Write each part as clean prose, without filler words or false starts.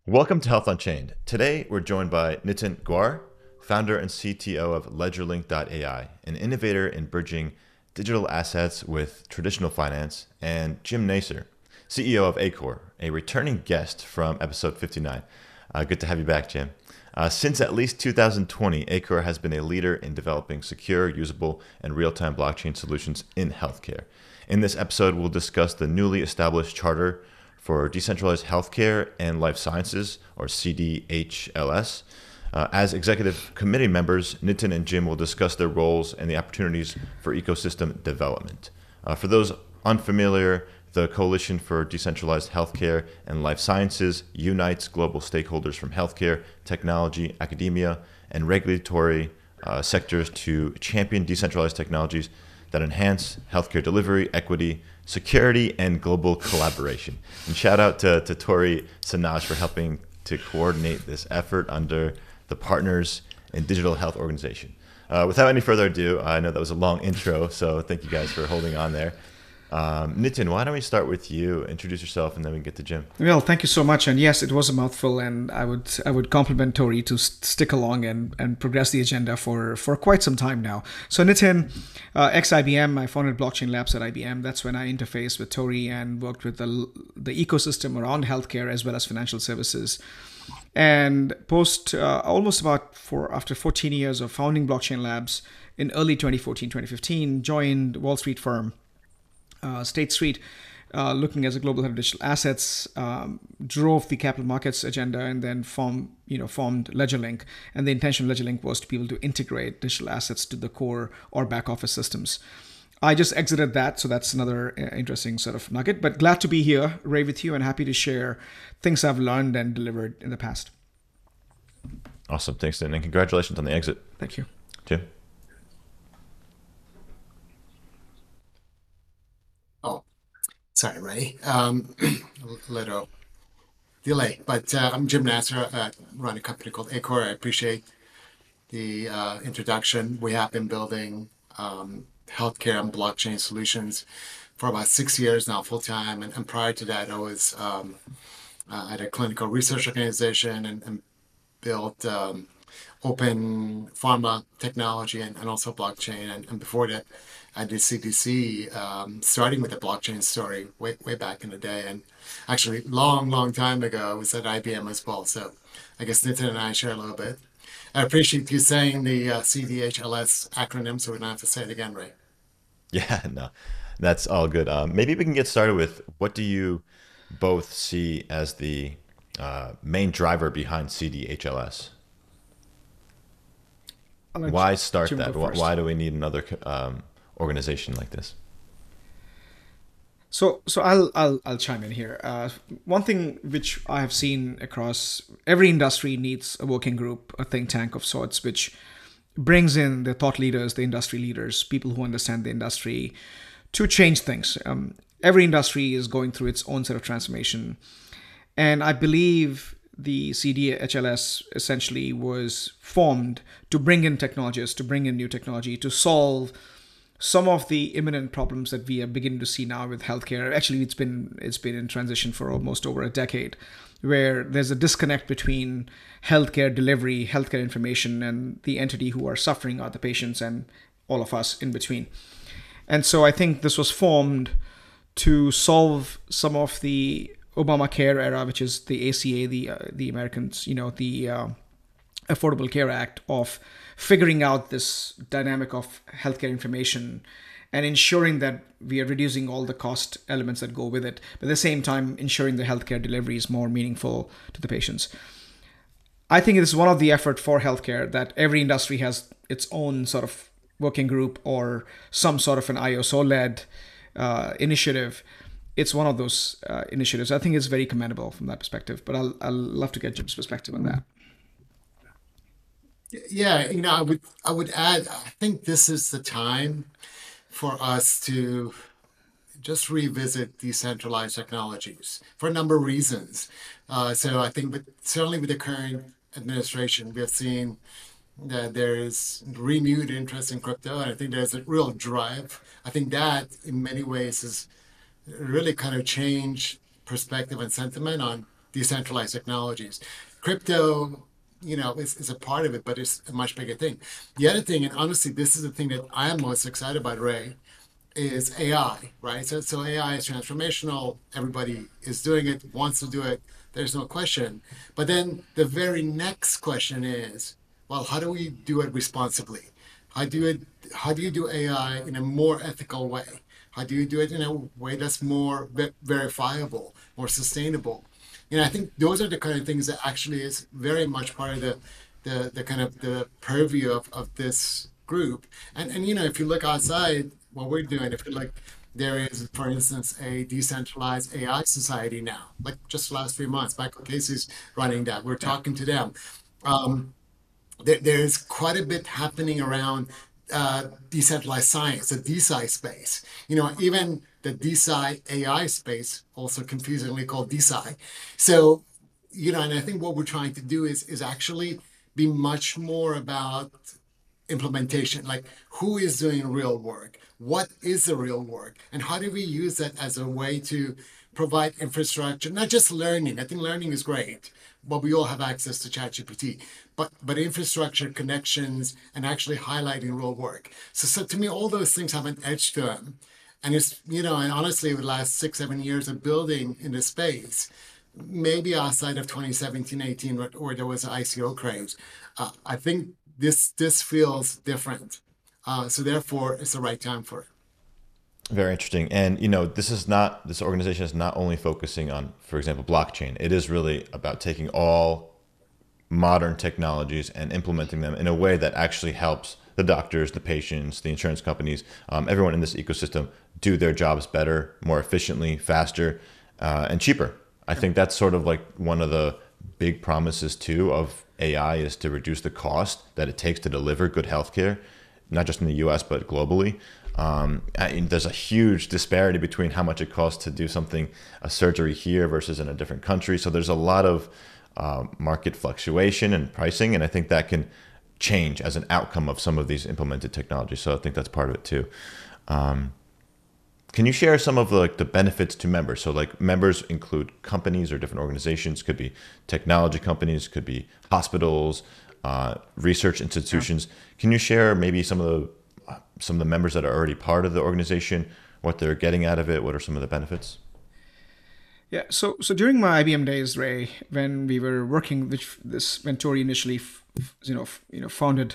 Welcome to Health Unchained. Today, we're joined by Nitin Gwar, founder and CTO of LedgerLink.ai, an innovator in bridging digital assets with traditional finance, and Jim Nasser, CEO of Acor, a returning guest from episode 59. Good to have you back, Jim. Since at least 2020, Acor has been a leader in developing secure, usable, and real-time blockchain solutions in healthcare. In this episode, we'll discuss the newly established charter for Decentralized Healthcare and Life Sciences, or CDHLS. As executive committee members, Nitin and Jim will discuss their roles and the opportunities for ecosystem development. For those unfamiliar, the Coalition for Decentralized Healthcare and Life Sciences unites global stakeholders from healthcare, technology, academia, and regulatory sectors to champion decentralized technologies that enhance healthcare delivery, equity, security, and global collaboration. And shout out to Tori Sanaj for helping to coordinate this effort under the Partners in Digital Health organization. Without any further ado, I know that was a long intro, so thank you guys for holding on there. Nitin, why don't we start with you? Introduce yourself, and then we can get to Jim. Well, thank you so much. And yes, it was a mouthful, and I would compliment Tori to stick along and progress the agenda for quite some time now. So Nitin, ex-IBM, I founded Blockchain Labs at IBM. That's when I interfaced with Tori and worked with the ecosystem around healthcare as well as financial services. And after 14 years of founding Blockchain Labs in early 2014, 2015, joined Wall Street firm State Street, looking as a global head of digital assets, drove the capital markets agenda, and then formed LedgerLink. And the intention of LedgerLink was to be able to integrate digital assets to the core or back office systems. I just exited that, so that's another interesting sort of nugget. But glad to be here, Ray, with you, and happy to share things I've learned and delivered in the past. Awesome. Thanks, Nitin, and congratulations on the exit. Thank you. Jim? Oh, sorry, Ray. A little delay, but I'm Jim Nasser. I run a company called Acor. I appreciate the introduction. We have been building healthcare and blockchain solutions for about 6 years now, full time. And prior to that, I was at a clinical research organization and built open pharma technology and also blockchain. And before that, I did CDC, starting with the blockchain story way back in the day. And actually, long time ago, I was at IBM as well. So I guess Nitin and I share a little bit. I appreciate you saying the CDHLS acronym, so we don't have to say it again, Ray. Yeah, no, that's all good. Maybe we can get started with what do you both see as the main driver behind CDHLS? I'll let Why start Jim go that? first. Why do we need another organization like this? So I'll chime in here. One thing which I have seen across every industry needs a working group, a think tank of sorts, which brings in the thought leaders, the industry leaders, people who understand the industry to change things. Every industry is going through its own set of transformation, and I believe the CDHLS essentially was formed to bring in technologists, to bring in new technology, to solve some of the imminent problems that we are beginning to see now with healthcare. Actually, it's been in transition for almost over a decade, where there's a disconnect between healthcare delivery, healthcare information, and the entity who are suffering are the patients and all of us in between. And so I think this was formed to solve some of the Obamacare era, which is the ACA, the Americans, the Affordable Care Act, of figuring out this dynamic of healthcare information and ensuring that we are reducing all the cost elements that go with it, but at the same time ensuring the healthcare delivery is more meaningful to the patients. I think it is one of the effort for healthcare that every industry has its own sort of working group or some sort of an ISO-led initiative. It's one of those initiatives. I think it's very commendable from that perspective, but I'll love to get Jim's perspective on that. Yeah, I would add, I think this is the time for us to just revisit decentralized technologies for a number of reasons. So I think, certainly with the current administration, we have seen that there is renewed interest in crypto, and I think there's a real drive. I think that, in many ways, has really kind of changed perspective and sentiment on decentralized technologies. Crypto, is a part of it, but it's a much bigger thing. The other thing, and honestly, this is the thing that I am most excited about, Ray, is AI, right? So AI is transformational. Everybody is doing it, wants to do it. There's no question. But then the very next question is, well, how do we do it responsibly? How do it? How do you do AI in a more ethical way? How do you do it in a way that's more verifiable, more sustainable? I think those are the kind of things that actually is very much part of the kind of the purview of this group. And if you look outside what we're doing, if you look, there is, for instance, a decentralized AI society now, like just the last 3 months. Michael Casey's running that. We're Yeah. talking to them. Um, there's quite a bit happening around decentralized science, the DeSci space. Even the DeSci AI space, also confusingly called DeSci. So, and I think what we're trying to do is actually be much more about implementation, like who is doing real work, what is the real work, and how do we use that as a way to provide infrastructure, not just learning. I think learning is great, but we all have access to ChatGPT, but infrastructure connections and actually highlighting real work. So to me, all those things have an edge to them. And and honestly, over the last 6, 7 years of building in this space, maybe outside of 2017, 18, where there was ICO craze, I think this feels different. So therefore, it's the right time for it. Very interesting. And this organization is not only focusing on, for example, blockchain. It is really about taking all modern technologies and implementing them in a way that actually helps the doctors, the patients, the insurance companies, everyone in this ecosystem do their jobs better, more efficiently, faster, and cheaper. I think that's sort of like one of the big promises too of AI is to reduce the cost that it takes to deliver good healthcare, not just in the U.S. but globally. There's a huge disparity between how much it costs to do a surgery here versus in a different country. So there's a lot of market fluctuation and pricing, and I think that can change as an outcome of some of these implemented technologies. So I think that's part of it too. Can you share some of the benefits to members? So like members include companies or different organizations, could be technology companies, could be hospitals, research institutions. Can you share maybe some of the members that are already part of the organization, what they're getting out of it? What are some of the benefits? Yeah. So during my IBM days, Ray, when we were working, when Tori initially, founded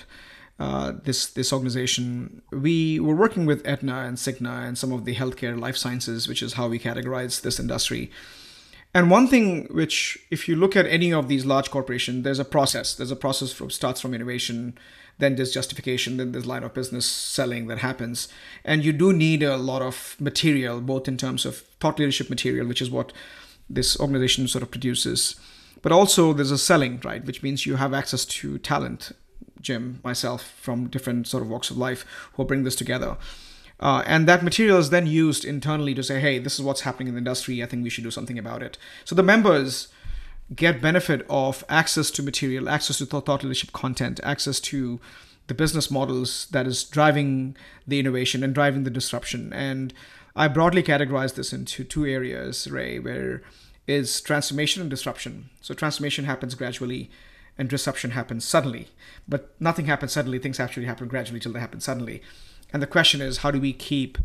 this organization, we were working with Aetna and Cigna and some of the healthcare life sciences, which is how we categorize this industry. And one thing which, if you look at any of these large corporations, there's a process. There's a process starts from innovation, then there's justification, then there's line of business selling that happens. And you do need a lot of material, both in terms of thought leadership material, which is what this organization sort of produces. But also there's a selling, right? Which means you have access to talent, Jim, myself, from different sort of walks of life who bring this together. And that material is then used internally to say, hey, this is what's happening in the industry. I think we should do something about it. So the members get benefit of access to material, access to thought leadership content, access to the business models that is driving the innovation and driving the disruption. And I broadly categorize this into two areas, Ray, where is transformation and disruption. So transformation happens gradually and disruption happens suddenly. But nothing happens suddenly. Things actually happen gradually till they happen suddenly. And the question is, how do we keep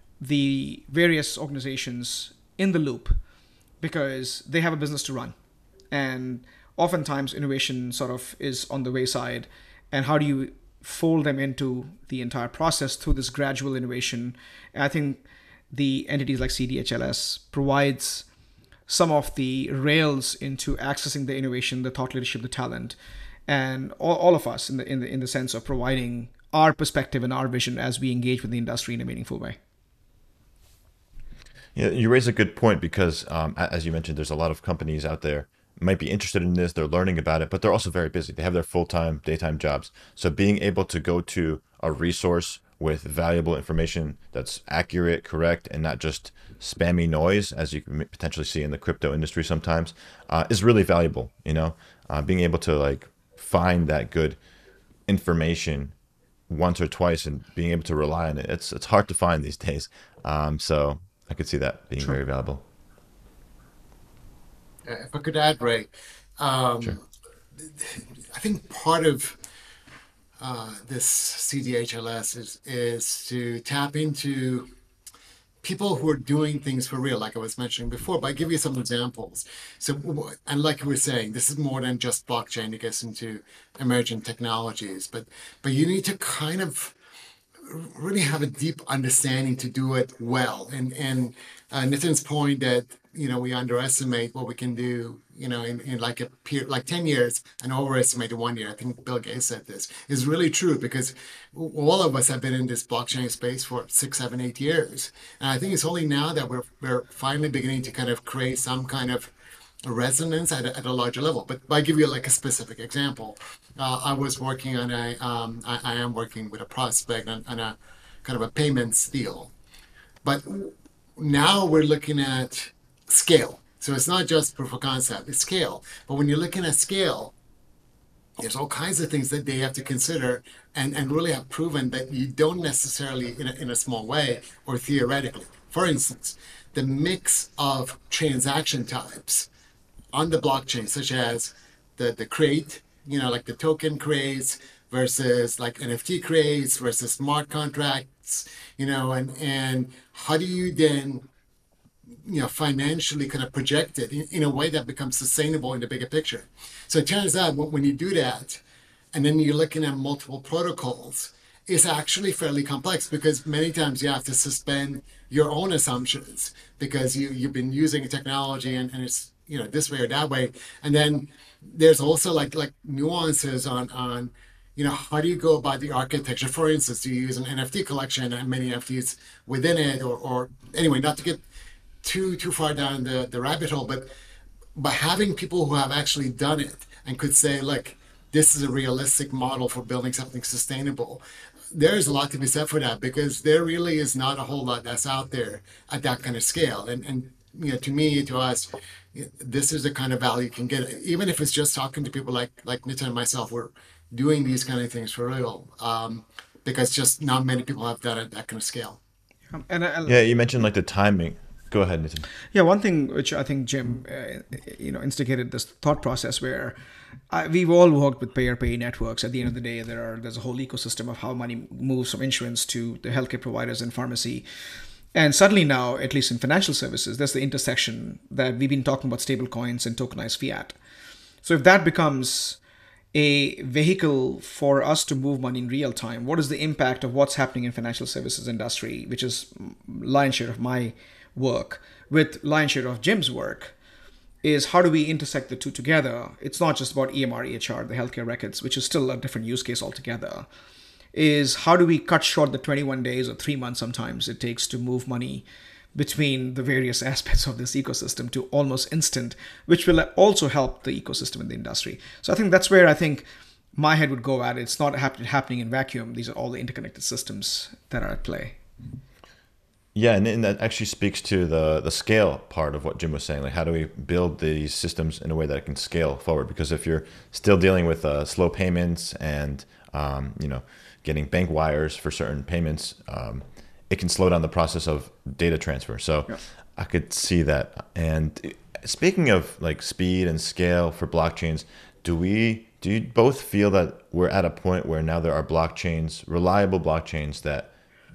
the various organizations in the loop? Because they have a business to run. And oftentimes innovation sort of is on the wayside. And how do you fold them into the entire process through this gradual innovation? And I think the entities like CDHLS provides some of the rails into accessing the innovation, the thought leadership, the talent, and all of us in the sense of providing our perspective and our vision as we engage with the industry in a meaningful way. Yeah, you raise a good point because, as you mentioned, there's a lot of companies out there might be interested in this. They're learning about it, but they're also very busy. They have their full-time, daytime jobs. So being able to go to a resource with valuable information that's accurate, correct, and not just spammy noise, as you can potentially see in the crypto industry sometimes, is really valuable. Being able to like find that good information once or twice and being able to rely on it, it's hard to find these days. So I could see that being True. very valuable. If I could add, Ray, Sure. I think part of this CDHLS is to tap into people who are doing things for real, like I was mentioning before. But I give you some examples. So, and like you were saying, this is more than just blockchain. It gets into emerging technologies, but you need to kind of really have a deep understanding to do it well. And Nitin's point that we underestimate what we can do, in like a period like 10 years and overestimate in 1 year. I think Bill Gates said this is really true because all of us have been in this blockchain space for 6, 7, 8 years, and I think it's only now that we're finally beginning to kind of create some kind of resonance at a larger level. But I give you like a specific example. I was working on I am working with a prospect on a kind of a payments deal. But now we're looking at scale. So it's not just proof of concept, it's scale. But when you're looking at scale, there's all kinds of things that they have to consider and really have proven that you don't necessarily in a small way or theoretically. For instance, the mix of transaction types on the blockchain, such as the crate, like the token crates versus like NFT crates versus smart contracts, and how do you then financially kind of project it in a way that becomes sustainable in the bigger picture. So it turns out when you do that, and then you're looking at multiple protocols, it's actually fairly complex because many times you have to suspend your own assumptions because you've been using a technology and it's this way or that way. And then there's also like nuances on how do you go about the architecture. For instance, do you use an NFT collection and many NFTs within it, or anyway, not to get too far down the rabbit hole, but having people who have actually done it and could say, look, this is a realistic model for building something sustainable. There's a lot to be said for that because there really is not a whole lot that's out there at that kind of scale. And to me, to us, this is the kind of value you can get, even if it's just talking to people like Nitin and myself. We're doing these kind of things for real, because just not many people have done it at that kind of scale. And Yeah, you mentioned like the timing. Go ahead, Nathan. yeah, one thing which I think Jim, instigated this thought process where we've all worked with payer-pay networks. At the end of the day, there's a whole ecosystem of how money moves from insurance to the healthcare providers and pharmacy. And suddenly now, at least in financial services, there's the intersection that we've been talking about stable coins and tokenized fiat. So if that becomes a vehicle for us to move money in real time, what is the impact of what's happening in financial services industry, which is lion's share of my work, with lion's share of Jim's work, is how do we intersect the two together? It's not just about EMR, EHR, the healthcare records, which is still a different use case altogether. Is how do we cut short the 21 days or 3 months sometimes it takes to move money between the various aspects of this ecosystem to almost instant, which will also help the ecosystem in the industry. So I think that's where I think my head would go at. It's not happening in vacuum. These are all the interconnected systems that are at play. Yeah, and that actually speaks to the scale part of what Jim was saying. Like, how do we build these systems in a way that it can scale forward? Because if you're still dealing with slow payments and getting bank wires for certain payments, it can slow down the process of data transfer. So Yeah. I could see that. And speaking of like speed and scale for blockchains, do you both feel that we're at a point where now there are blockchains, reliable blockchains that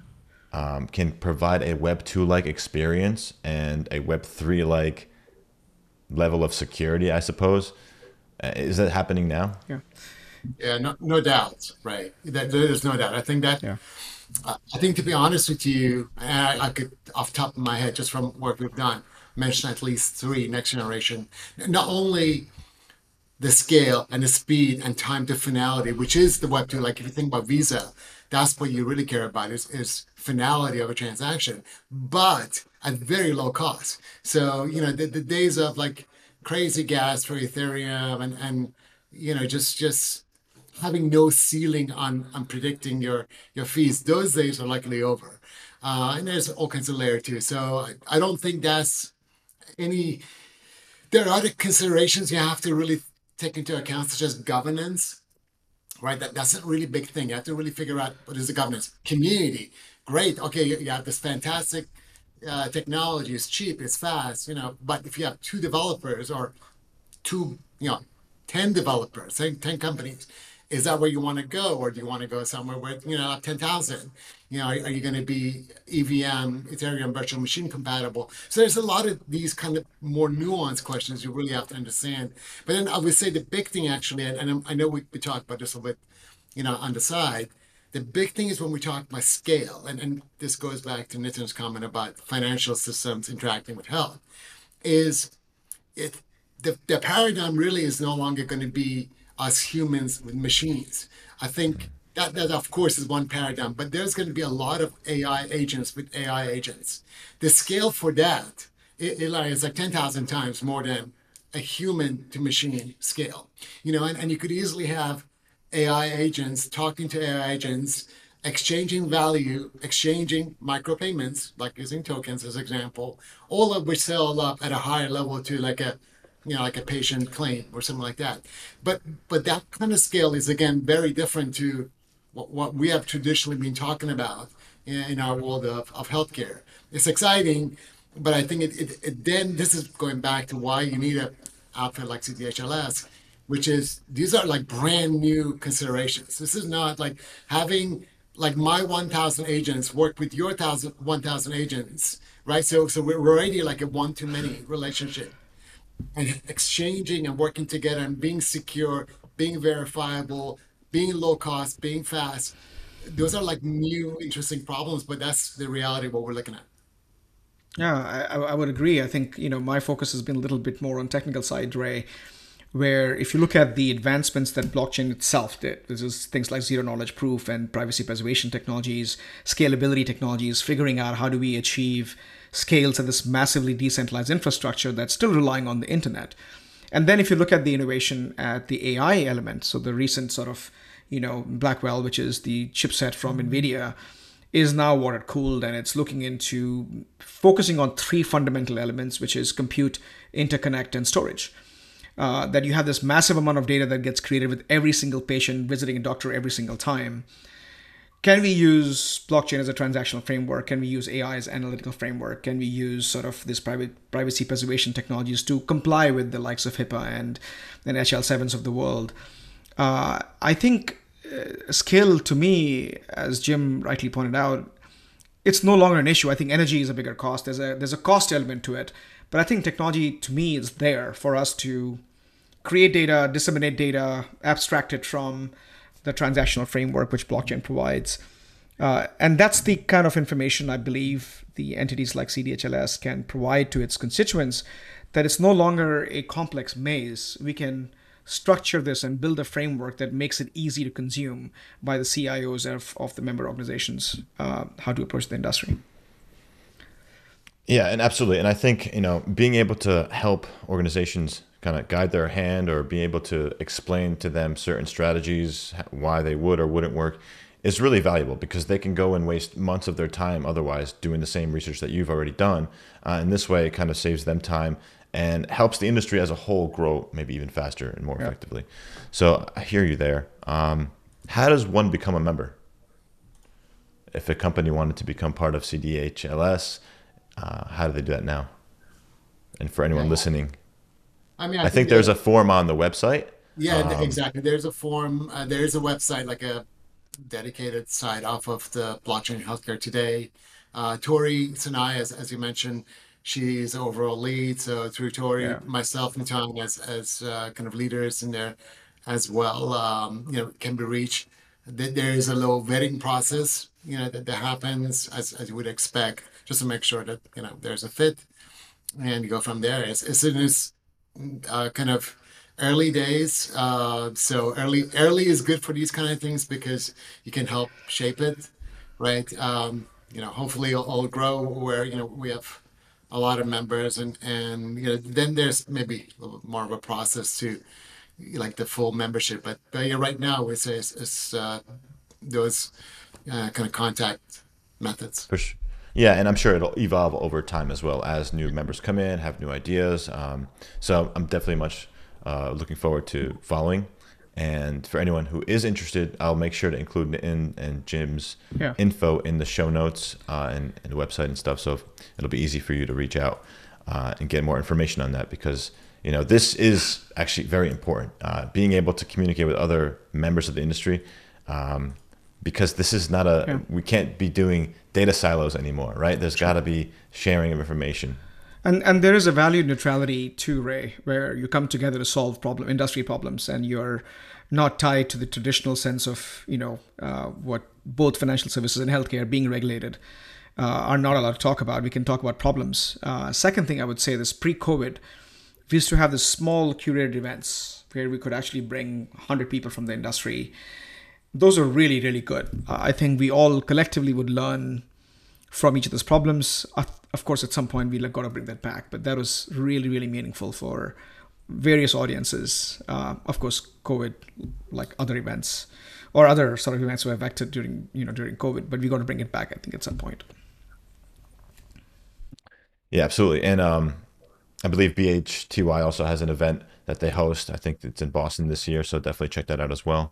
can provide a Web 2 like experience and a Web 3 like level of security, I suppose? Is that happening now? Yeah. Yeah, no doubt, right? There's no doubt. Yeah. I think to be honest with you, and I could off the top of my head, just from work we've done, mention at least three next generation. Not only the scale and the speed and time to finality, which is the Web 2. Like if you think about Visa, that's what you really care about is finality of a transaction, but at very low cost. So, the days of like crazy gas for Ethereum and just having no ceiling on predicting your fees, those days are likely over. And there's all kinds of layer too. So I don't think that's any, there are other considerations you have to really take into account, such as governance, right? That's a really big thing. You have to really figure out what is the governance. Community, great. Okay, you have this fantastic technology is cheap, it's fast, but if you have two developers or two, 10 developers, say 10 companies, is that where you want to go? Or do you want to go somewhere where, 10,000? Are you going to be EVM, Ethereum virtual machine compatible? So there's a lot of these kind of more nuanced questions you really have to understand. But then I would say the big thing actually, and I know we talked about this a bit, on the side, the big thing is when we talk about scale, and this goes back to Nitin's comment about financial systems interacting with health, is it the paradigm really is no longer going to be us humans with machines. I think that of course is one paradigm, but there's going to be a lot of AI agents with AI agents. The scale for that is like 10,000 times more than a human to machine scale. And you could easily have AI agents talking to AI agents, exchanging value, exchanging micropayments, like using tokens as example, all of which sell up at a higher level to like a patient claim or something like that. But that kind of scale is again very different to what we have traditionally been talking about in our world of healthcare. It's exciting, but I think it then this is going back to why you need a outfit like CDHLS, which is these are like brand new considerations. This is not like having like my 1,000 agents work with your 1,000 agents, right? So we're already like a one to many relationship, and exchanging and working together and being secure, being verifiable, being low cost, being fast. Those are like new interesting problems, but that's the reality of what we're looking at. Yeah, I would agree. I think, my focus has been a little bit more on technical side, Ray, where if you look at the advancements that blockchain itself did, this is things like zero knowledge proof and privacy preservation technologies, scalability technologies, figuring out how do we achieve scales at this massively decentralized infrastructure that's still relying on the internet. And then if you look at the innovation at the AI element, so the recent sort of, Blackwell, which is the chipset from NVIDIA, is now water cooled, and it's looking into focusing on three fundamental elements, which is compute, interconnect, and storage. That you have this massive amount of data that gets created with every single patient visiting a doctor every single time. Can we use blockchain as a transactional framework? Can we use AI as analytical framework? Can we use sort of this privacy preservation technologies to comply with the likes of HIPAA and HL7s of the world? I think scale to me, as Jim rightly pointed out, it's no longer an issue. I think energy is a bigger cost. There's a cost element to it, but I think technology to me is there for us to create data, disseminate data, abstract it from the transactional framework which blockchain provides. And that's the kind of information I believe the entities like CDHLS can provide to its constituents, that it's no longer a complex maze. We can structure this and build a framework that makes it easy to consume by the CIOs of the member organizations, how to approach the industry. Yeah, and absolutely. And I think, being able to help organizations kind of guide their hand or be able to explain to them certain strategies, why they would or wouldn't work, is really valuable because they can go and waste months of their time otherwise doing the same research that you've already done. And this way it kind of saves them time and helps the industry as a whole grow maybe even faster and more effectively. So I hear you there. How does one become a member? If a company wanted to become part of CDHLS, how do they do that now? And for anyone listening, I mean, I I think think there's a form on the website. yeah, exactly. There's a form, there's a website, like a dedicated site off of the blockchain healthcare today. Tori Sanai, as you mentioned, she's the overall lead. So through Tori, Yeah. myself and Tom as kind of leaders in there as well, can be reached. There is a little vetting process, that happens as you would expect, just to make sure that, there's a fit, and you go from there. As soon as kind of early days. So early is good for these kind of things because you can help shape it, right? Hopefully it'll grow where we have a lot of members, and then there's maybe a little bit more of a process to like the full membership. But yeah, right now it's those kind of contact methods. For sure. Yeah, and I'm sure it'll evolve over time as well as new members come in, have new ideas. So I'm definitely much looking forward to following And for anyone who is interested, I'll make sure to include Nitin and Jim's Yeah. info in the show notes and the website and stuff. So it'll be easy for you to reach out and get more information on that, because this is actually very important. Being able to communicate with other members of the industry, because this is not Yeah. we can't be doing data silos anymore, right? There's got to be sharing of information. And there is a value neutrality too, Ray, where you come together to solve industry problems, and you're not tied to the traditional sense of what both financial services and healthcare being regulated are not allowed to talk about. We can talk about problems. Second thing I would say, this pre-COVID, we used to have this small curated events where we could actually bring 100 people from the industry. Those are really, really good. I think we all collectively would learn from each of those problems. Of course, at some point, we've got to bring that back, but that was really, really meaningful for various audiences. Of course, COVID, like other events or other sort of events were affected during COVID, but we got to bring it back, I think, at some point. Yeah, absolutely. And I believe BHTY also has an event that they host. I think it's in Boston this year, so definitely check that out as well.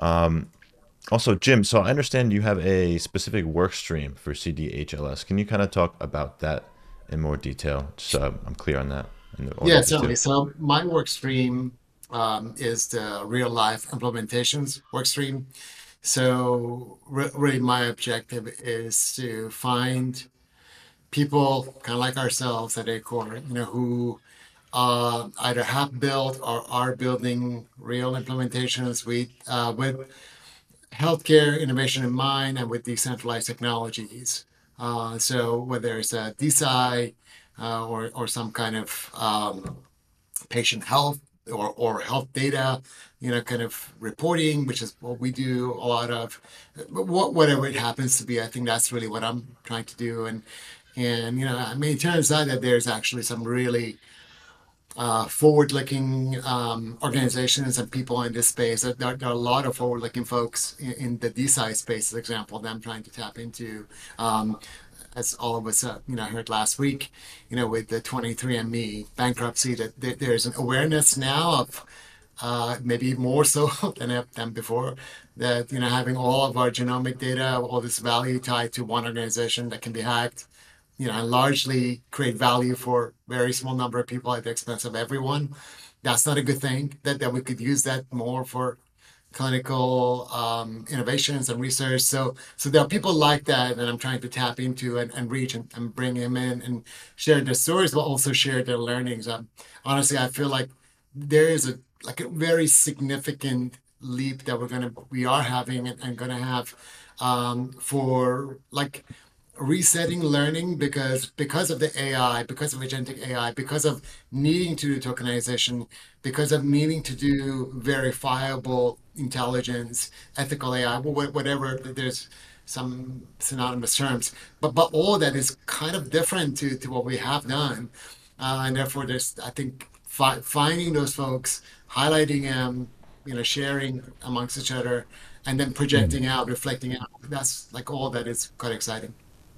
Also, Jim, so I understand you have a specific work stream for CDHLS. Can you kind of talk about that in more detail, just so I'm clear on that, and the Yeah, audience certainly. too? So my work stream is the real life implementations work stream. So really, my objective is to find people kind of like ourselves at Acorn, who either have built or are building real implementations with healthcare innovation in mind and with decentralized technologies. So whether it's a DeSci or some kind of patient health or health data, kind of reporting, which is what we do a lot of. But whatever it happens to be, I think that's really what I'm trying to do. And I mean, it turns out that there's actually some really forward-looking organizations and people in this space. There are a lot of forward-looking folks in the DeSci space, for example, that I'm trying to tap into. As all of us, heard last week, with the 23andMe bankruptcy, that there's an awareness now of maybe more so than before, that having all of our genomic data, all this value tied to one organization that can be hacked, and largely create value for very small number of people at the expense of everyone. That's not a good thing. That we could use that more for clinical innovations and research. So there are people like that that I'm trying to tap into and reach and bring them in and share their stories, but also share their learnings. Honestly, I feel like there is a very significant leap that we are having and gonna have for like resetting learning because of the AI, because of agentic AI, because of needing to do tokenization, because of needing to do verifiable intelligence, ethical AI, whatever. There's some synonymous terms, but all that is kind of different to what we have done, and therefore there's I think finding those folks, highlighting them, sharing amongst each other, and then Mhm. projecting out, reflecting out. That's like all that is quite exciting.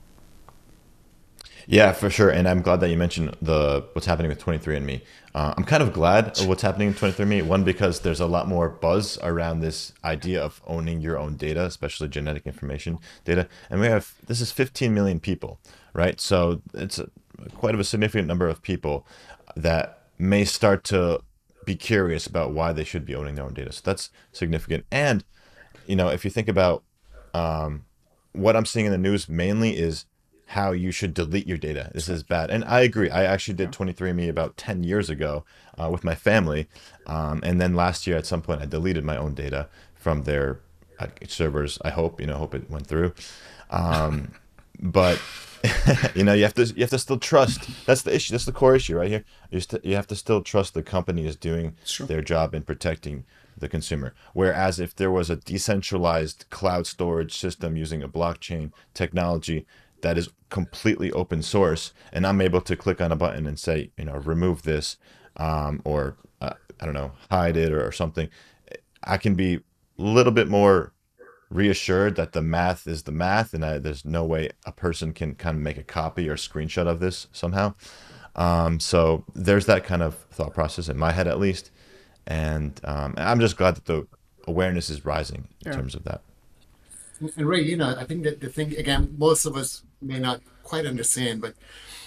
Yeah, for sure. And I'm glad that you mentioned the what's happening with 23andMe. I'm kind of glad of what's happening in 23andMe. One, because there's a lot more buzz around this idea of owning your own data, especially genetic information data. And this is 15 million people, right? So it's quite of a significant number of people that may start to be curious about why they should be owning their own data. So that's significant. And if you think about what I'm seeing in the news mainly is how you should delete your data. This is bad. And I agree. I actually did Yeah. 23andMe about 10 years ago with my family. And then last year at some point I deleted my own data from their servers. I hope it went through. Um, but you have to still trust. That's the issue. That's the core issue right here. You have to still trust the company is doing Sure. their job in protecting the consumer. Whereas if there was a decentralized cloud storage system using a blockchain technology that is completely open source, and I'm able to click on a button and say, remove this, or I don't know, hide it or something, I can be a little bit more reassured that the math is the math, and there's no way a person can kind of make a copy or screenshot of this somehow. So there's that kind of thought process in my head, at least. And I'm just glad that the awareness is rising in Yeah. terms of that. And Ray, I think that the thing again, most of us may not quite understand, but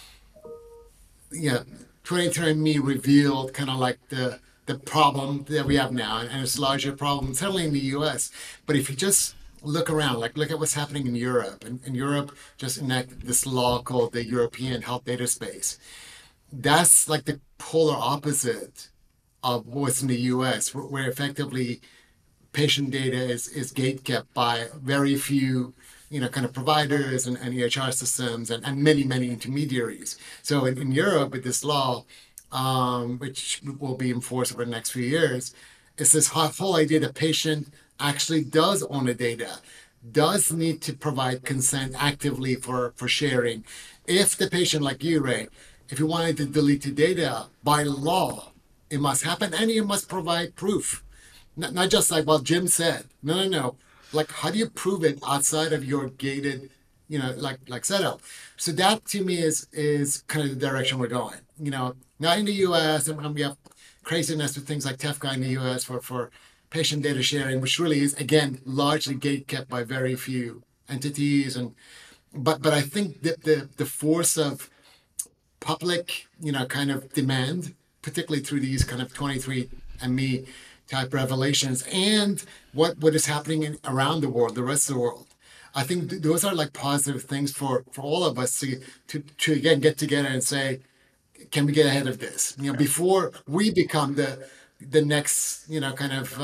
yeah, 23andMe revealed kind of like the problem that we have now, and it's a larger problem, certainly in the U.S. But if you just look around, like look at what's happening in Europe, and Europe just enacted this law called the European Health Data Space. That's like the polar opposite of what's in the U.S., where effectively patient data is gate kept by very few, kind of providers and EHR systems and many intermediaries. So in Europe, with this law, which will be enforced over the next few years, it's this whole idea that patient actually does own the data, does need to provide consent actively for sharing. If the patient, like you, Ray, if you wanted to delete the data by law, it must happen and you must provide proof. Not just like, well, Jim said. No. Like, how do you prove it outside of your gated, like setup? So that to me is kind of the direction we're going. Now in the U.S. and we have craziness with things like TEFCA in the U.S. for patient data sharing, which really is again largely gate kept by very few entities. And but I think that the force of public, kind of demand, particularly through these kind of 23andMe type revelations and what is happening around the world, the rest of the world. I think those are like positive things for all of us to again get together and say, can we get ahead of this? Before we become the next, kind of,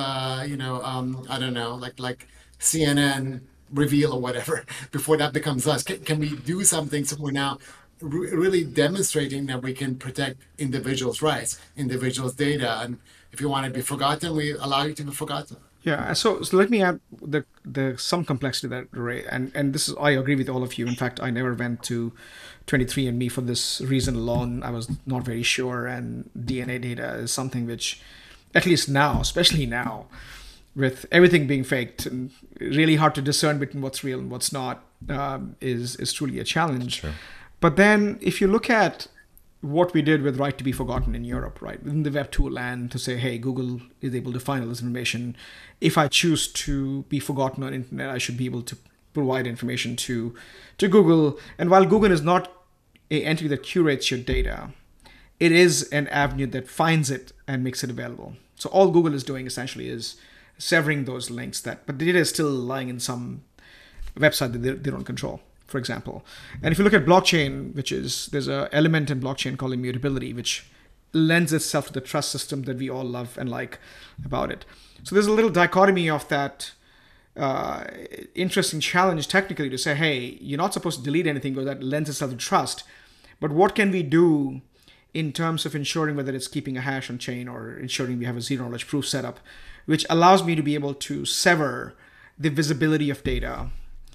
I don't know, like CNN reveal or whatever. Before that becomes us, can we do something so we're now really demonstrating that we can protect individuals' rights, individuals' data, and if you want to be forgotten, we allow you to be forgotten. Yeah, so let me add the some complexity to that, Ray, and this is I agree with all of you. In fact, I never went to 23andMe for this reason alone. I was not very sure, and DNA data is something which, at least now, especially now, with everything being faked and really hard to discern between what's real and what's not, is truly a challenge. Sure. But then, if you look at what we did with Right to be Forgotten in Europe, right? Within the Web 2 land to say, hey, Google is able to find all this information. If I choose to be forgotten on internet, I should be able to provide information to Google. And while Google is not a entity that curates your data, it is an avenue that finds it and makes it available. So all Google is doing essentially is severing those links but the data is still lying in some website that they don't control, for example. And if you look at blockchain, there's an element in blockchain called immutability, which lends itself to the trust system that we all love and like about it. So there's a little dichotomy of that interesting challenge technically to say, hey, you're not supposed to delete anything because that lends itself to trust. But what can we do in terms of ensuring whether it's keeping a hash on chain or ensuring we have a zero knowledge proof setup, which allows me to be able to sever the visibility of data.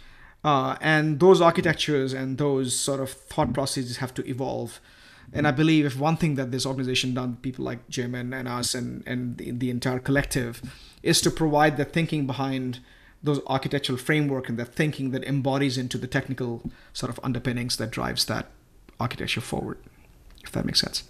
And those architectures and those sort of thought processes have to evolve. And I believe if one thing that this organization done, people like Jim and us and the entire collective, is to provide the thinking behind those architectural framework and the thinking that embodies into the technical sort of underpinnings that drives that architecture forward, if that makes sense.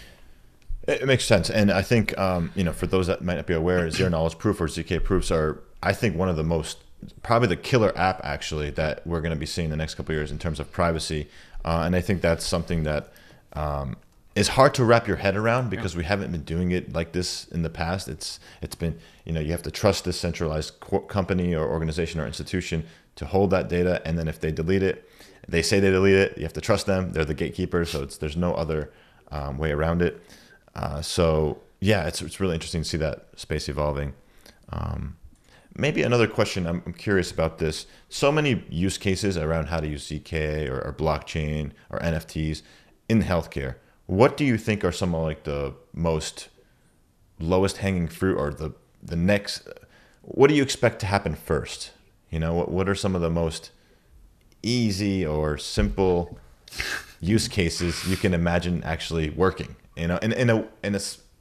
It makes sense. And I think, for those that might not be aware, zero knowledge proof or ZK proofs are, I think, one of the most, probably the killer app actually that we're going to be seeing the next couple of years in terms of privacy. And I think that's something that is hard to wrap your head around because we haven't been doing it like this in the past. It's been, you have to trust this centralized company or organization or institution to hold that data. And then if they delete it, they say they delete it, you have to trust them. They're the gatekeepers. So there's no other way around it. So yeah, it's really interesting to see that space evolving. Maybe another question, I'm curious about this. So many use cases around how to use ZK or blockchain or NFTs in healthcare. What do you think are some of like the most lowest hanging fruit or the next, what do you expect to happen first? What are some of the most easy or simple use cases you can imagine actually working, in a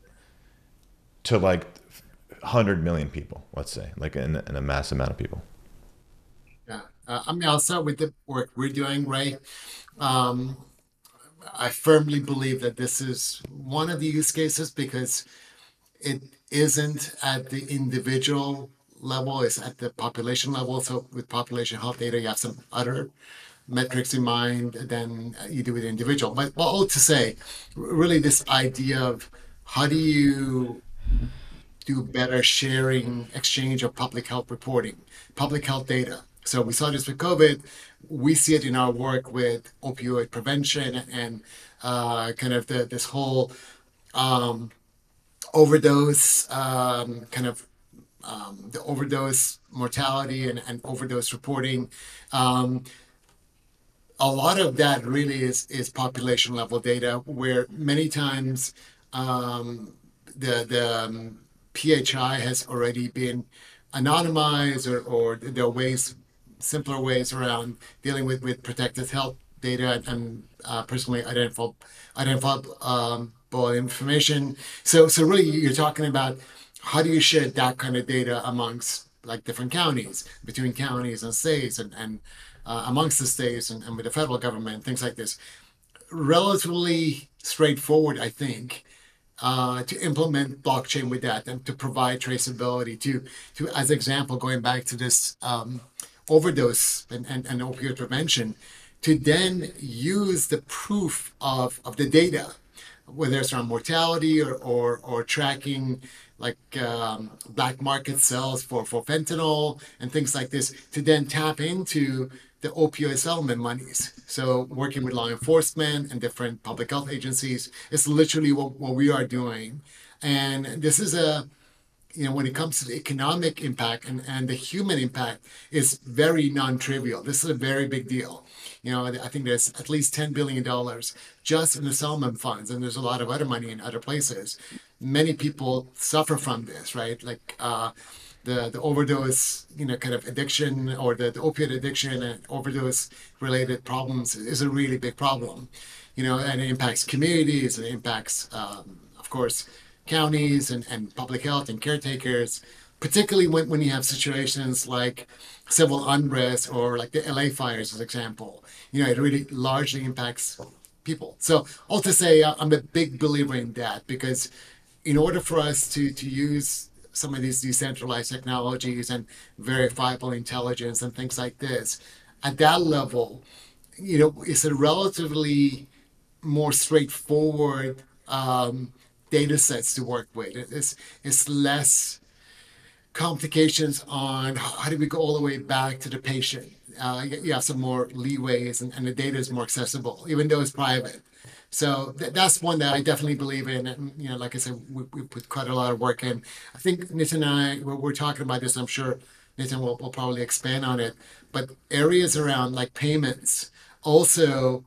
to like 100 million people, let's say, like in a mass amount of people. Yeah. I'll start with the work we're doing, Ray. Um, I firmly believe that this is one of the use cases because it isn't at the individual level, it's at the population level. So with population health data, you have some other metrics in mind than you do with the individual. But all to say, really this idea of how do you do better sharing, exchange of public health reporting, public health data. So we saw this with COVID. We see it in our work with opioid prevention and kind of this whole um, overdose kind of the overdose mortality and overdose reporting. Um, a lot of that really is population level data, where many times the PHI has already been anonymized, or there are ways, simpler ways around dealing with protected health data and personally identifiable information. So really, you're talking about how do you share that kind of data amongst like different counties, between counties and states, and amongst the states and with the federal government, things like this. Relatively straightforward, I think, to implement blockchain with that and to provide traceability to as example, going back to this overdose and opioid prevention, to then use the proof of the data, whether it's around mortality or tracking like black market sales for fentanyl and things like this, to then tap into the opioid settlement monies. So working with law enforcement and different public health agencies is literally what we are doing. And this is when it comes to the economic impact and the human impact, is very non-trivial. This is a very big deal. I think there's at least $10 billion just in the settlement funds, and there's a lot of other money in other places. Many people suffer from this, right? Like the overdose, kind of addiction, or the opioid addiction and overdose related problems is a really big problem. And it impacts communities, and it impacts, of course, counties and public health and caretakers, particularly when you have situations like civil unrest or like the LA fires, as an example. It really largely impacts people. So all to say, I'm a big believer in that, because in order for us to use some of these decentralized technologies and verifiable intelligence and things like this, at that level, it's a relatively more straightforward data sets to work with. It's less complications on how do we go all the way back to the patient. You have some more leeways, and the data is more accessible, even though it's private. So that's one that I definitely believe in. And, like I said, we put quite a lot of work in. I think Nitin and I, we're talking about this. I'm sure Nitin will probably expand on it. But areas around like payments, also,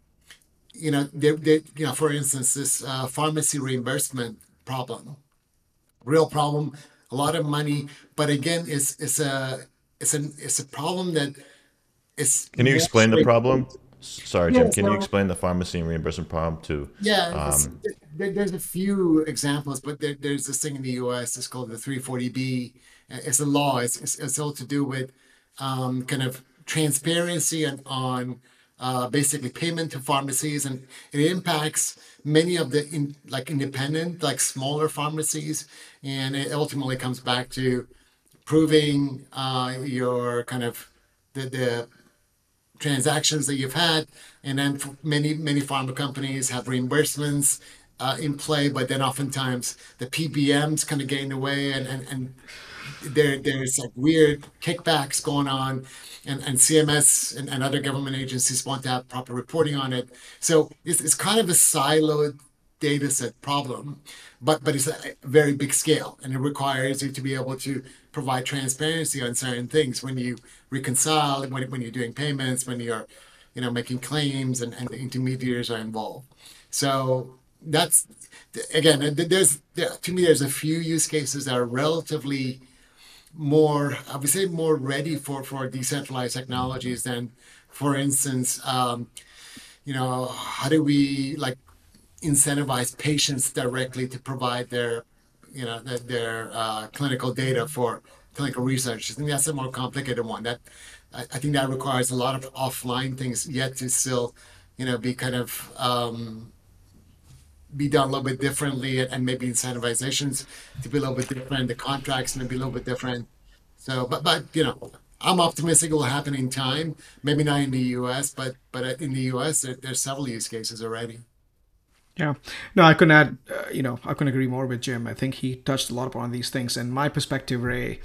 for instance, this pharmacy reimbursement problem, real problem, a lot of money. But again, it's a problem that is Can you more explain the problem? straightforward. Sorry, Yeah, Jim. Can you so explain the pharmacy and reimbursement problem to? yeah, Um, there's a few examples, but there's this thing in the U.S. It's called the 340B. It's a law. It's all to do with kind of transparency and on basically payment to pharmacies, and it impacts many of the like independent, like smaller pharmacies, and it ultimately comes back to proving your kind of the transactions that you've had. And then many pharma companies have reimbursements in play, but then oftentimes the PBMs kind of get in the way, and there's like weird kickbacks going on, and CMS and other government agencies want to have proper reporting on it. So it's kind of a siloed data set problem, but it's a very big scale, and it requires you to be able to provide transparency on certain things when you reconcile, when you're doing payments, when you're making claims, and the intermediaries are involved. So that's, again, to me, there's a few use cases that are relatively more, I would say, more ready for decentralized technologies than, for instance, how do we like incentivize patients directly to provide their clinical data for clinical research. I think that's a more complicated one. I think that requires a lot of offline things yet to still, be kind of be done a little bit differently, and maybe incentivizations to be a little bit different, the contracts may be a little bit different. So, but I'm optimistic it will happen in time. Maybe not in the U.S., but in the U.S. There's several use cases already. Yeah. No, I couldn't add, I couldn't agree more with Jim. I think he touched a lot upon these things. And my perspective, Ray,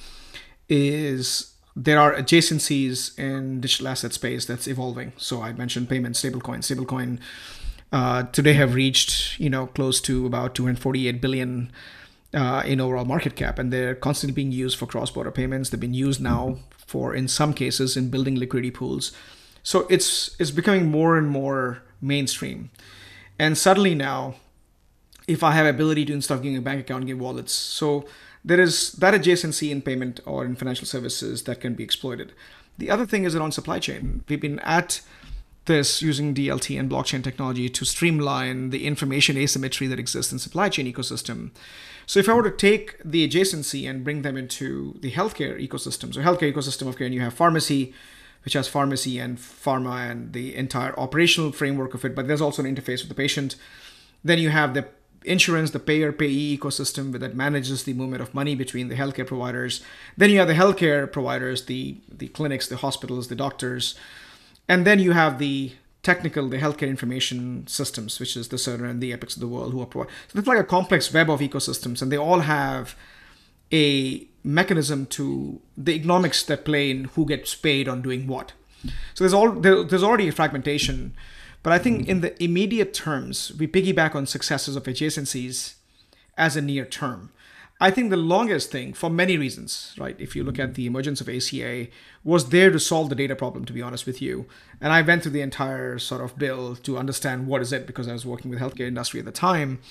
is there are adjacencies in digital asset space that's evolving. So I mentioned payments, stablecoin. Stablecoin today have reached, close to about 248 billion in overall market cap, and they're constantly being used for cross-border payments. They've been used now for, in some cases, in building liquidity pools. So it's becoming more and more mainstream. And suddenly now, if I have ability to, instead of giving a bank account, give wallets. So there is that adjacency in payment or in financial services that can be exploited. The other thing is around supply chain. We've been at this using DLT and blockchain technology to streamline the information asymmetry that exists in supply chain ecosystem. So if I were to take the adjacency and bring them into the healthcare ecosystem, so healthcare ecosystem of care, and you have pharmacy, which has pharmacy and pharma and the entire operational framework of it, but there's also an interface with the patient. Then you have the insurance, the payer-payee ecosystem that manages the movement of money between the healthcare providers. Then you have the healthcare providers, the clinics, the hospitals, the doctors. And then you have the healthcare information systems, which is the Cerner and the Epics of the world who are providing. So it's like a complex web of ecosystems, and they all have a mechanism to the economics that play in who gets paid on doing what. So there's already a fragmentation, but I think in the immediate terms, we piggyback on successes of adjacencies as a near term. I think the longest thing, for many reasons, right? If you look at the emergence of ACA, was there to solve the data problem, to be honest with you. And I went through the entire sort of bill to understand what is it, because I was working with healthcare industry at the time,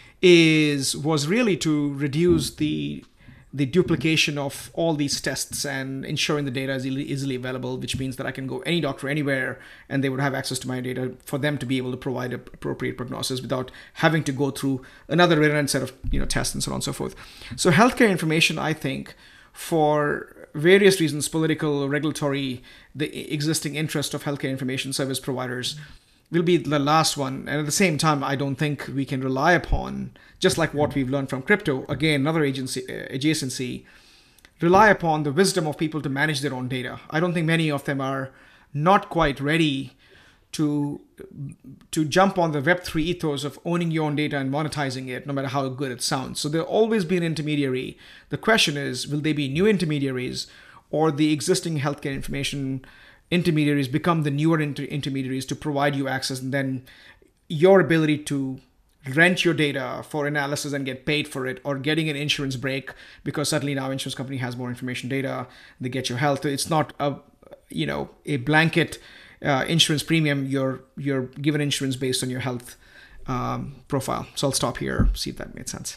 was really to reduce the duplication of all these tests and ensuring the data is easily available, which means that I can go any doctor anywhere and they would have access to my data for them to be able to provide an appropriate prognosis without having to go through another redundant set of tests and so on and so forth. So healthcare information, I think, for various reasons, political, regulatory, the existing interest of healthcare information service providers, will be the last one. And at the same time, I don't think we can rely upon, just like what we've learned from crypto, again, another adjacency, rely upon the wisdom of people to manage their own data. I don't think many of them are not quite ready to jump on the Web3 ethos of owning your own data and monetizing it, no matter how good it sounds. So there'll always be an intermediary. The question is, will they be new intermediaries, or the existing healthcare information intermediaries become the newer intermediaries to provide you access, and then your ability to rent your data for analysis and get paid for it, or getting an insurance break because suddenly now insurance company has more information data, they get your health. It's not a blanket insurance premium. You're given insurance based on your health profile. So I'll stop here, see if that made sense.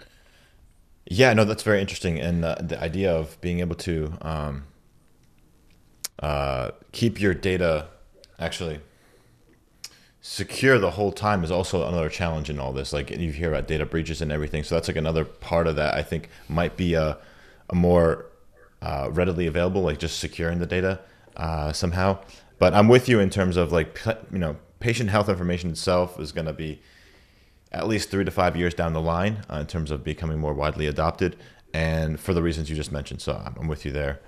Yeah, no, that's very interesting. And the idea of being able to keep your data actually secure the whole time is also another challenge in all this. Like, you hear about data breaches and everything. So that's like another part of that I think might be a more readily available, like just securing the data somehow. But I'm with you in terms of patient health information itself is going to be at least 3 to 5 years down the line in terms of becoming more widely adopted, and for the reasons you just mentioned. So I'm with you there.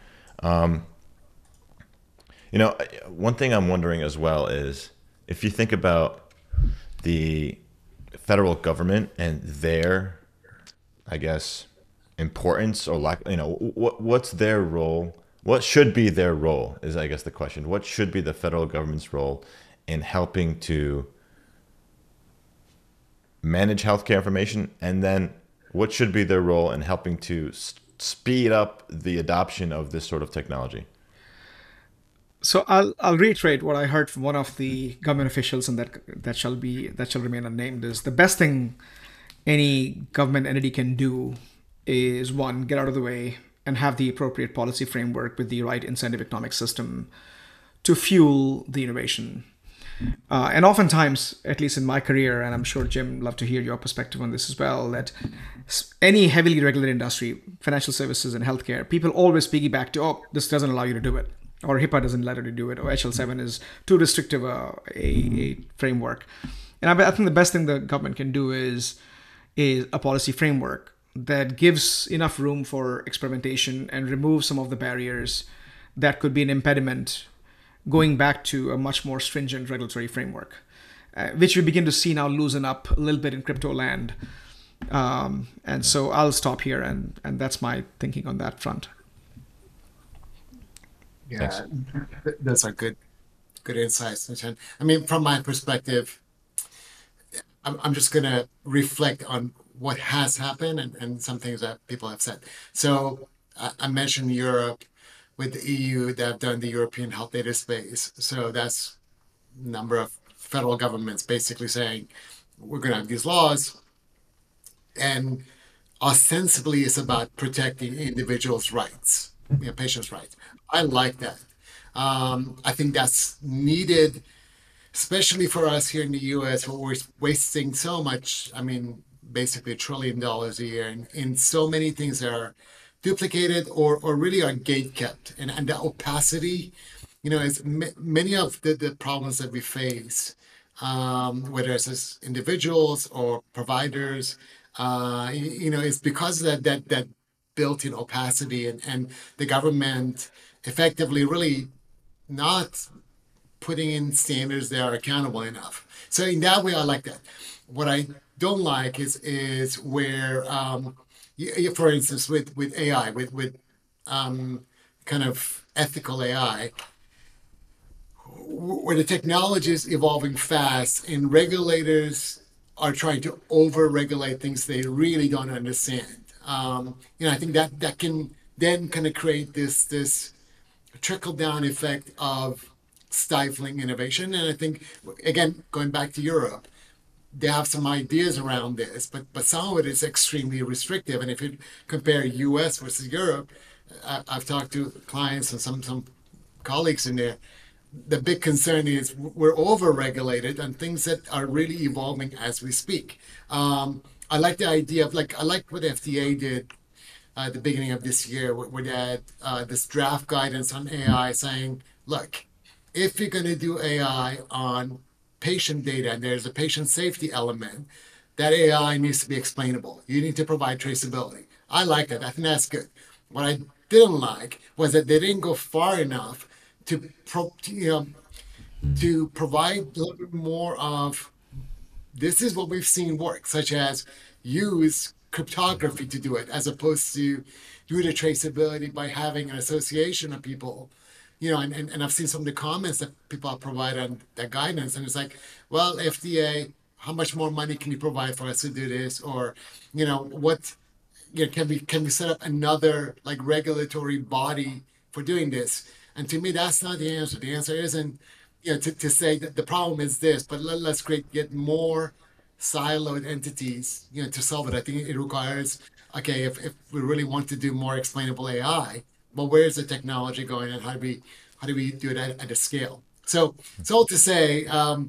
One thing I'm wondering as well is, if you think about the federal government and their, I guess, importance or lack, what's their role? What should be their role is, I guess, the question. What should be the federal government's role in helping to manage healthcare information? And then what should be their role in helping to speed up the adoption of this sort of technology? So I'll reiterate what I heard from one of the government officials, and that shall remain unnamed, is the best thing any government entity can do is, one, get out of the way and have the appropriate policy framework with the right incentive economic system to fuel the innovation. And oftentimes, at least in my career, and I'm sure Jim, love to hear your perspective on this as well, that any heavily regulated industry, financial services and healthcare, people always piggyback to, oh, this doesn't allow you to do it, or HIPAA doesn't let you to do it, or HL7 is too restrictive a framework. And I think the best thing the government can do is a policy framework that gives enough room for experimentation and removes some of the barriers that could be an impediment going back to a much more stringent regulatory framework, which we begin to see now loosen up a little bit in crypto land. And so I'll stop here, and that's my thinking on that front. Yeah, those are good insights, Nitin. I mean, from my perspective, I'm just going to reflect on what has happened and some things that people have said. So I mentioned Europe with the EU that have done the European health data space. So that's a number of federal governments basically saying we're going to have these laws, and ostensibly it's about protecting individuals' rights, patients' rights. I like that. I think that's needed, especially for us here in the US, where we're wasting so much, I mean, basically $1 trillion a year in so many things that are duplicated or really are gate kept. And the opacity, is many of the problems that we face, whether it's as individuals or providers, it's because of that built-in opacity and the government effectively really not putting in standards that are accountable enough. So in that way, I like that. What I don't like is where, for instance, with AI, with kind of ethical AI, where the technology is evolving fast and regulators are trying to over-regulate things they really don't understand. I think that can then kind of create this trickle-down effect of stifling innovation. And I think, again, going back to Europe, they have some ideas around this, but some of it is extremely restrictive. And if you compare US versus Europe, I've talked to clients and some colleagues in there. The big concern is we're over-regulated on things that are really evolving as we speak. I like the idea of I like what FDA did at the beginning of this year, where they had this draft guidance on AI saying, look, if you're going to do AI on patient data and there's a patient safety element, that AI needs to be explainable. You need to provide traceability. I like that. I think that's good. What I didn't like was that they didn't go far enough to provide a little bit more of this is what we've seen work, such as use cryptography to do it, as opposed to do the traceability by having an association of people. And I've seen some of the comments that people have provided on that guidance, and it's like, well, FDA, how much more money can you provide for us to do this? Or, what, can we set up another regulatory body for doing this? And to me, that's not the answer. The answer isn't, to say that the problem is this, but let's get more siloed entities, to solve it. I think it requires, okay, if we really want to do more explainable AI, well, where's the technology going, and how do we do it at a scale? So it's all to say,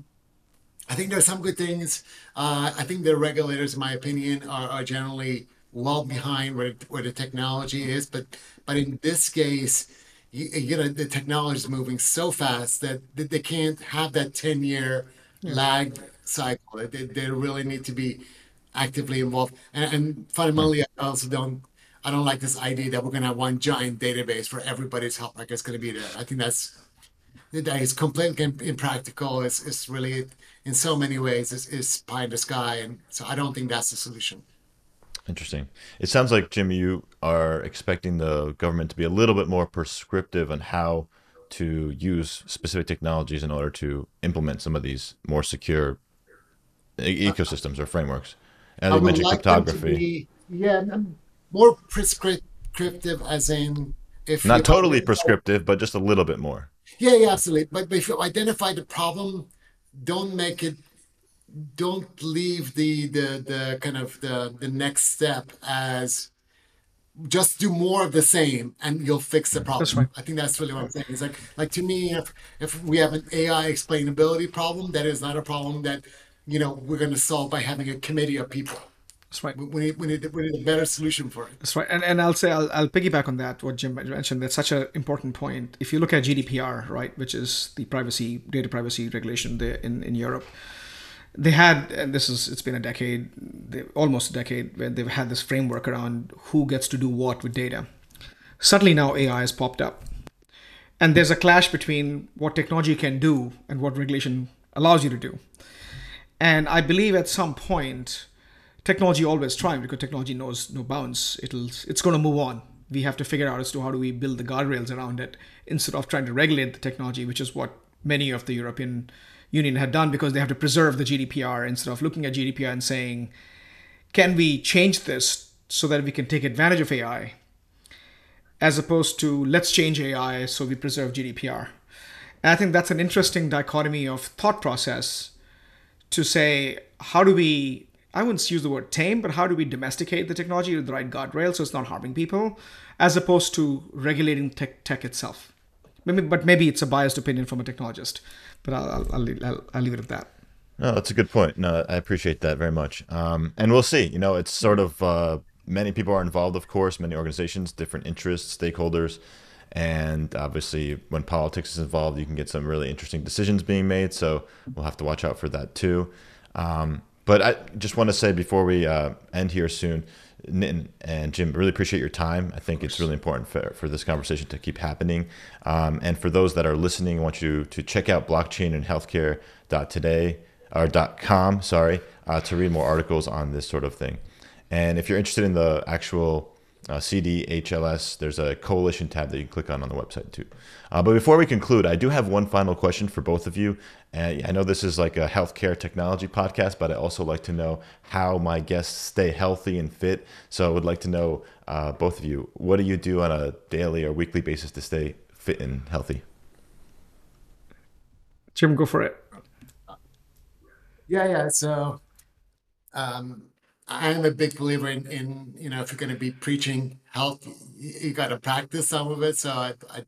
I think there's some good things. I think the regulators, in my opinion, are generally well behind where the technology is, but in this case, the technology is moving so fast that they can't have that 10-year lag cycle. They really need to be actively involved. And fundamentally, I don't like this idea that we're going to have one giant database for everybody's health records going to be there. I think that is completely impractical. It's really, in so many ways, it's pie in the sky. And so I don't think that's the solution. Interesting. It sounds like, Jim, you are expecting the government to be a little bit more prescriptive on how to use specific technologies in order to implement some of these more secure ecosystems or frameworks. And I you would mentioned like them to cryptography. more prescriptive, as in if Not totally prescriptive, but just a little bit more. yeah, absolutely. But if you identify the problem, don't make it don't leave the kind of the next step as just do more of the same and you'll fix the That's problem. right. I think that's really what I'm saying. It's like to me, if we have an AI explainability problem, that is not a problem that we're going to solve by having a committee of people. That's right. We need a better solution for it. That's right. And I'll say I'll piggyback on that. What Jim mentioned. That's such an important point. If you look at GDPR, right, which is the data privacy regulation there in Europe, they had, and it's been a decade, almost a decade, where they've had this framework around who gets to do what with data. Suddenly now AI has popped up, and there's a clash between what technology can do and what regulation allows you to do. And I believe at some point, technology always triumphs because technology knows no bounds. It's going to move on. We have to figure out as to how do we build the guardrails around it instead of trying to regulate the technology, which is what many of the European Union had done because they have to preserve the GDPR instead of looking at GDPR and saying, can we change this so that we can take advantage of AI, as opposed to let's change AI so we preserve GDPR. And I think that's an interesting dichotomy of thought process to say, how do we, I wouldn't use the word tame, but how do we domesticate the technology with the right guardrails so it's not harming people, as opposed to regulating tech itself. Maybe it's a biased opinion from a technologist, but I'll leave it at that. No, that's a good point. No, I appreciate that very much. And we'll see. It's sort of many people are involved, of course, many organizations, different interests, stakeholders. And obviously, when politics is involved, you can get some really interesting decisions being made. So we'll have to watch out for that too. But I just want to say before we end here soon, Nitin and Jim, really appreciate your time. I think it's really important for this conversation to keep happening. And for those that are listening, I want you to check out blockchain and healthcare.today or .com, to read more articles on this sort of thing. And if you're interested in the actual CDHLS, there's a coalition tab that you can click on the website too. But before we conclude, I do have one final question for both of you. And I know this is like a healthcare technology podcast, but I also like to know how my guests stay healthy and fit. So I would like to know, both of you, what do you do on a daily or weekly basis to stay fit and healthy? Jim, go for it. Yeah. So I'm a big believer in if you're going to be preaching health, you got to practice some of it. So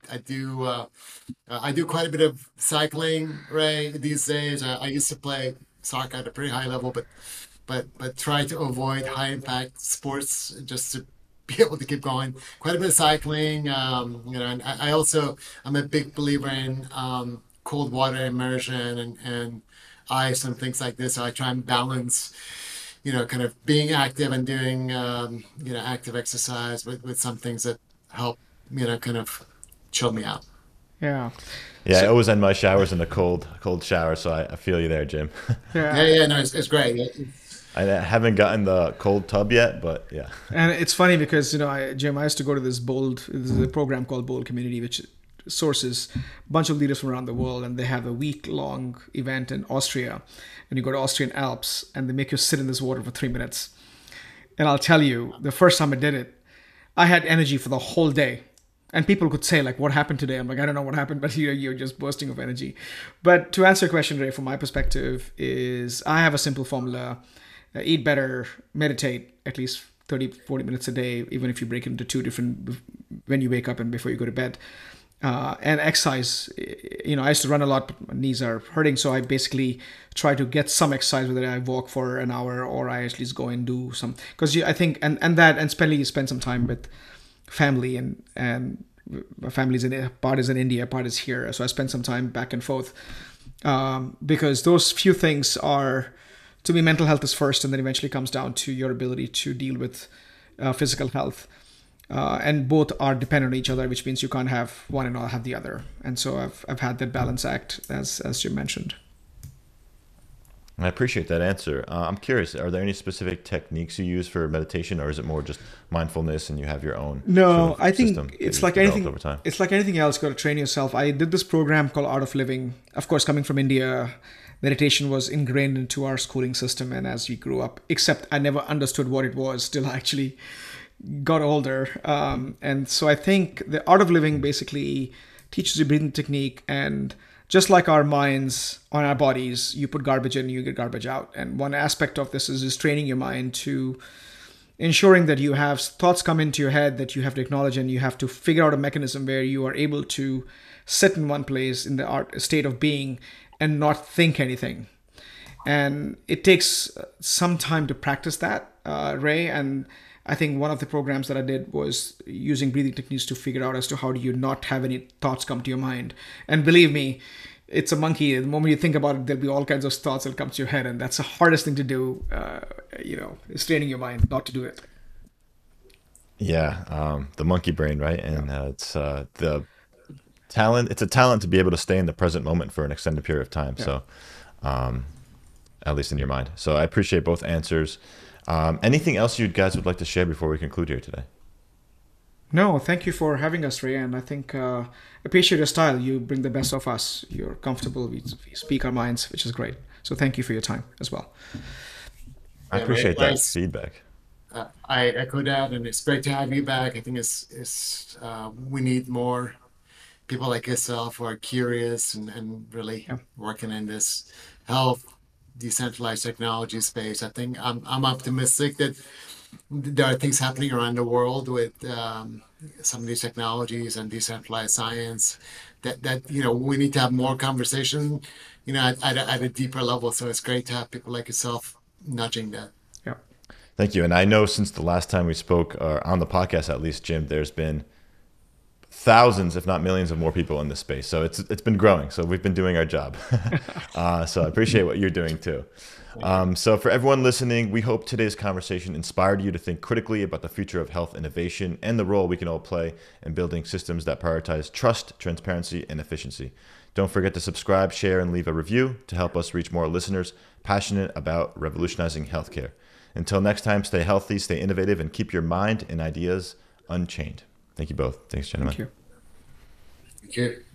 I do quite a bit of cycling, Ray, these days. I used to play soccer at a pretty high level, but try to avoid high impact sports just to be able to keep going. Quite a bit of cycling, and I'm a big believer in cold water immersion and ice and things like this. So I try and balance kind of being active and doing, active exercise with some things that help, kind of chill me out. Yeah. Yeah, I always end my showers in a cold shower, so I feel you there, Jim. Yeah. No, it's great. I haven't gotten the cold tub yet, but yeah. And it's funny because, Jim, I used to go to this is a program called Bold Community, which sources a bunch of leaders from around the world, and they have a week-long event in Austria. And you go to Austrian Alps, and they make you sit in this water for 3 minutes. And I'll tell you, the first time I did it, I had energy for the whole day. And people could say, like, what happened today? I'm like, I don't know what happened, but you're just bursting of energy. But to answer your question, Ray, from my perspective, is I have a simple formula. Eat better, meditate at least 30, 40 minutes a day, even if you break it into two different, when you wake up and before you go to bed. And exercise, I used to run a lot, but my knees are hurting. So I basically try to get some exercise, whether I walk for an hour or I at least go and do some, because I think, and spend some time with family and my family's part is in India, part is here. So I spend some time back and forth, because those few things are, to me, mental health is first, and then eventually comes down to your ability to deal with physical health. And both are dependent on each other, which means you can't have one and not have the other. And so I've had that balance act, as Jim mentioned. I appreciate that answer. I'm curious, are there any specific techniques you use for meditation, or is it more just mindfulness and you have your own? No, I think it's like anything. Over time? It's like anything else. Got to train yourself. I did this program called Art of Living. Of course, coming from India, meditation was ingrained into our schooling system, and as we grew up, except I never understood what it was till I actually got older. And so I think the Art of Living basically teaches you breathing technique, and just like our minds on our bodies, you put garbage in, you get garbage out. And one aspect of this is training your mind to ensuring that you have thoughts come into your head that you have to acknowledge, and you have to figure out a mechanism where you are able to sit in one place in the state of being and not think anything. And it takes some time to practice that, Ray. And I think one of the programs that I did was using breathing techniques to figure out as to how do you not have any thoughts come to your mind. And believe me, it's a monkey. The moment you think about it, there'll be all kinds of thoughts that come to your head, and that's the hardest thing to do. Is training your mind not to do it. Yeah, the monkey brain, right? And it's the talent. It's a talent to be able to stay in the present moment for an extended period of time. Yeah. So, at least in your mind. So I appreciate both answers. Anything else you guys would like to share before we conclude here today? No, thank you for having us, Ray. And I think appreciate your style. You bring the best of us. You're comfortable. We speak our minds, which is great. So thank you for your time as well. I Yeah, right. appreciate that feedback. I echo that, and it's great to have you back. I think we need more people like yourself who are curious and really Yeah. working in this health decentralized technology space. I think I'm optimistic that there are things happening around the world with some of these technologies and decentralized science that we need to have more conversation at a deeper level. So it's great to have people like yourself nudging that. Yeah. Thank you. And I know since the last time we spoke, or on the podcast at least, Jim, there's been thousands, if not millions, of more people in this space. So it's been growing. So we've been doing our job. So I appreciate what you're doing too. So for everyone listening, we hope today's conversation inspired you to think critically about the future of health innovation and the role we can all play in building systems that prioritize trust, transparency, and efficiency. Don't forget to subscribe, share, and leave a review to help us reach more listeners passionate about revolutionizing healthcare. Until next time, stay healthy, stay innovative, and keep your mind and ideas unchained. Thank you both. Thanks, gentlemen. Thank you. Thank you.